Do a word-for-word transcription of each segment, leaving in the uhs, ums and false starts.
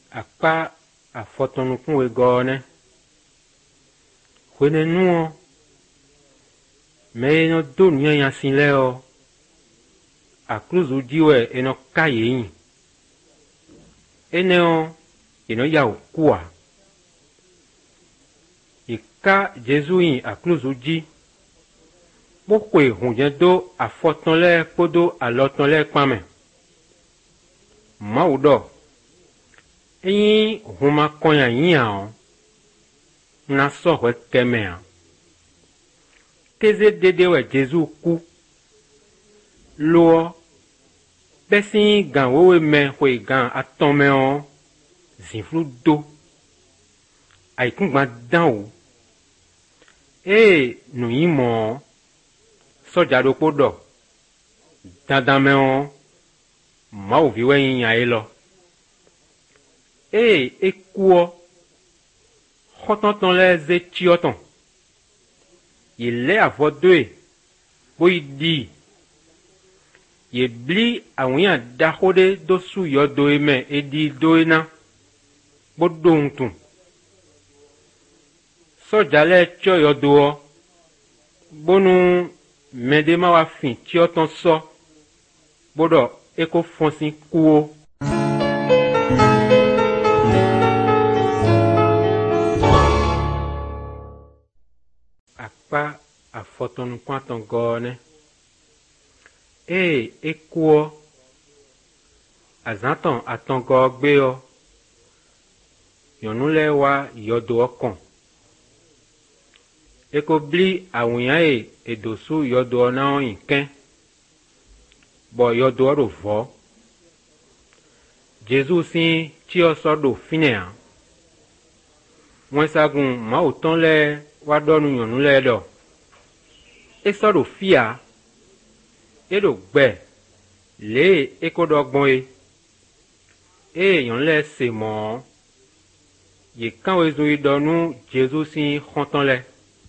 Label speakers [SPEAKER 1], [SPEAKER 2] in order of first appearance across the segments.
[SPEAKER 1] Akpa afɔtɔnukun we gɔɔnɛ. Wene nuɔ. Me no do nya yasin leo. Akluzu diwe eno kaye. Eneo eno ya ukua. Ika Jesu yin akluzu di. Bokwe hunje do afɔtɔn le kodo alɔtɔn le kpame. Maudo. Eyin huma konya yin na sohwe keme. Keze dedewe Jesu ku. Lo. Besi gan wewe me hwe gan atome on. Zinflu do. Aikungba dan ou. E nou yin mon. Soja do kodo. Dadame on. Ma ou viwe yin ya elo. E ekuo. Khotonton le ze tioton. Il le avo dwe. Bo yi di. Ye bli a wiyan dahode dosu yo doe me e di doe na. Bo dongtun. Soja le tio yo doo. Bonu medema wa fin tioton so. Bodo eko fonsin kuo. Akpa afɔtɔnu kwanton gɔɔne. E ekuo. Azanton aton gɔɔ gbeo. Yonule wa yodo okon. Eko bli awunya e edosu yodo na on inken. Bo yodo do vo. Jesu sin tio sodo finea. Mwensagun ma uton le wadonu yonule do. E sodo fia. E do gbe. Le eko dogbon e. E yon le se mon. Ye kanwe zui donu Jesu sin khonton le.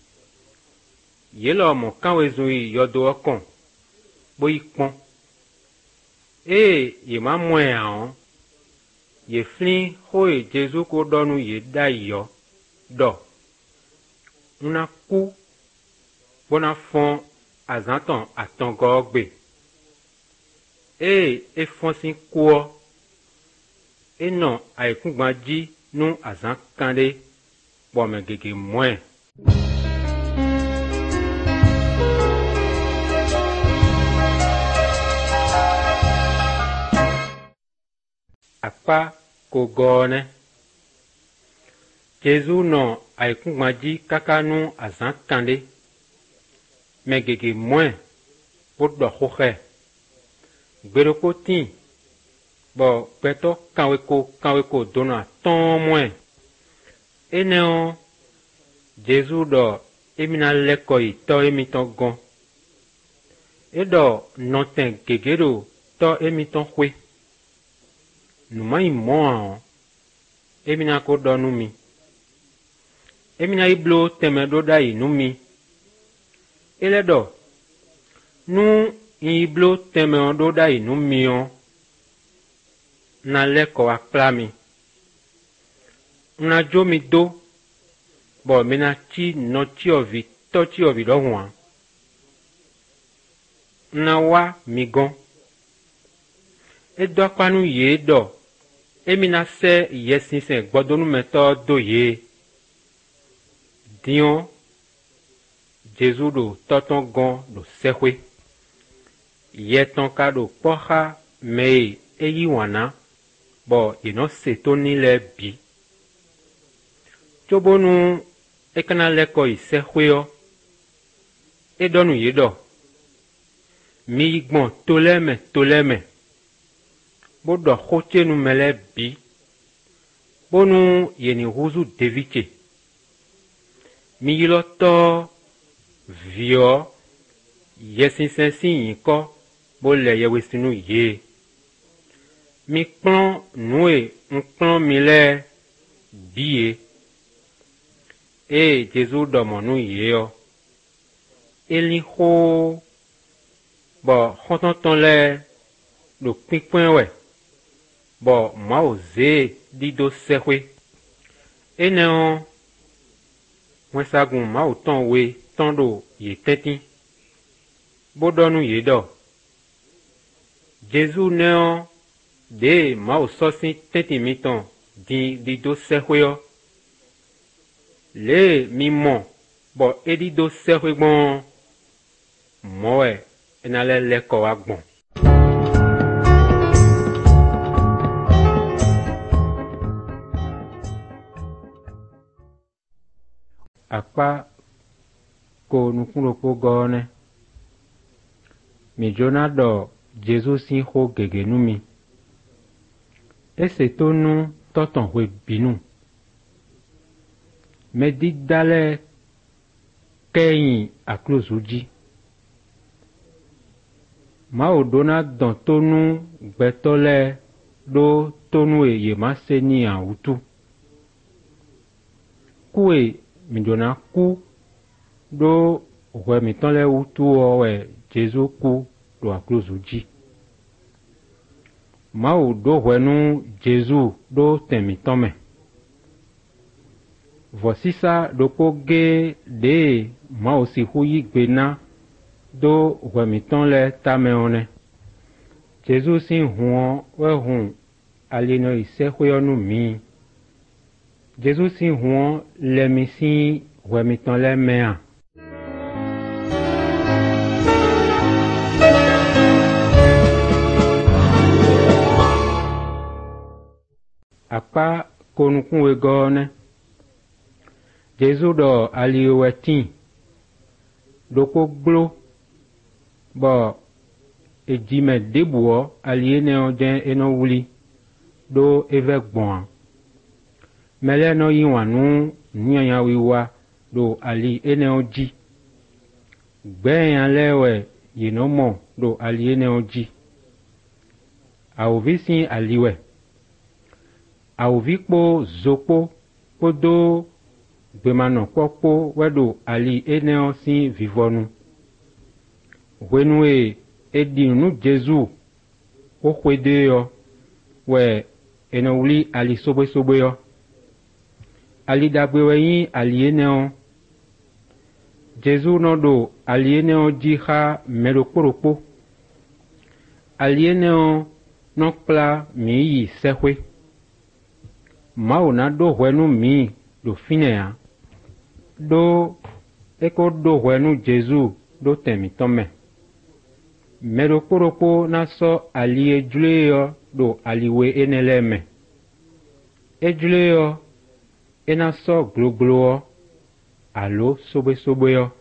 [SPEAKER 1] Ye lo mon kanwe zui yodo okon. Bo yikpon. E ye ma mwen an. Ye flin hoe Jesu ko donu ye da yo. Do. Una ku. Bona fon azanton aton gogbe. E e fonsin kuo. E non aikungba di nu azan kande. Bo me gege mwen. Akpa kogone. Jesu non aikungba di kaka nu azan kande. Me gege mwen. Bodo hoche. Gberoko tin. Bo peto kanweko kanweko dona ton mwen. Eneo. Jesu do emina lekoi to emiton gon. Edo noten gegero to emiton kwe. Numa imon. Emina ko donu mi. Emina iblo teme do da inumi. Eledo. Nu iblo teme on do da inumi on. Na leko aklami. Na jo mi do. Bo mena chi no chi ovi to chi ovi do huan. Na wa migon. E do panu ye do. Emina se yesin se gbodonu meto do ye. Dion. Jesu do toton gon do sekwe. Yeton ka do pocha me e yiwana. Bo ino seto ni le bi. Chobonu ekana leko i sekwe yo. E donu ye do. Mi yigbon toleme toleme. Bodo khoche nu mele bi. Bonu yeni huzu deviche. Mi yilo to vio yesin sensin yinko bo le yewesinu ye. Mi plan noue un plan mile biye. E Jesu domonu ye yo. Eli ho. Bo khonton ton le do pinpoint we. bo mao ze dido sehwe eneo wesagun mao ton we tondo ye teti bodonu ye do Jésus neo de mao sosi teti miton di dido sehwe le mi mo bo edido sehwe gbon moe enale leko agbon. Akpa ko nukulopo gone mi jona do Jesus si ho gege numi ese tonu toton we binu me di dale keyin aklozuji ma odona don tonu gbetole do tonu e ye ma se ni awutu kue mi dona ku do we mi ton le utu owe Jesu ku do aklozuji ma o do wenu Jesu do temi tome vosisa do ko ge de ma o si huyi gbena do we mi ton le tame one Jesu si huon we hun alino ise huyonu mi Jesu si huon le mi si we mi ton le mea Akpa konukun we gone Jesu do aliwetin doko glo bo ejime debuo aliene ojen eno wuli do eve gbon mele no yiwanu nyanya wiwa do ali ene oji gbeyan lewe yinomo do ali ene oji aovisin aliwe Aovikpo zokpo kodo gbemano kpokpo wedo ali eneo si vivonu. Wenwe edinu Jesu o kwede yo we enowuli ali sobe sobe yo. Ali dagbewe yin ali eneo. Jesu no do ali eneo jiha merokporokpo. Ali eneo nokpla miyi sehwe. Mao na do wenu mi do finea do eko do wenu Jesu do temi tome mero koroko na so ali ejuleo do aliwe eneleme ejuleo ena so gloglo alo sobe sobe yo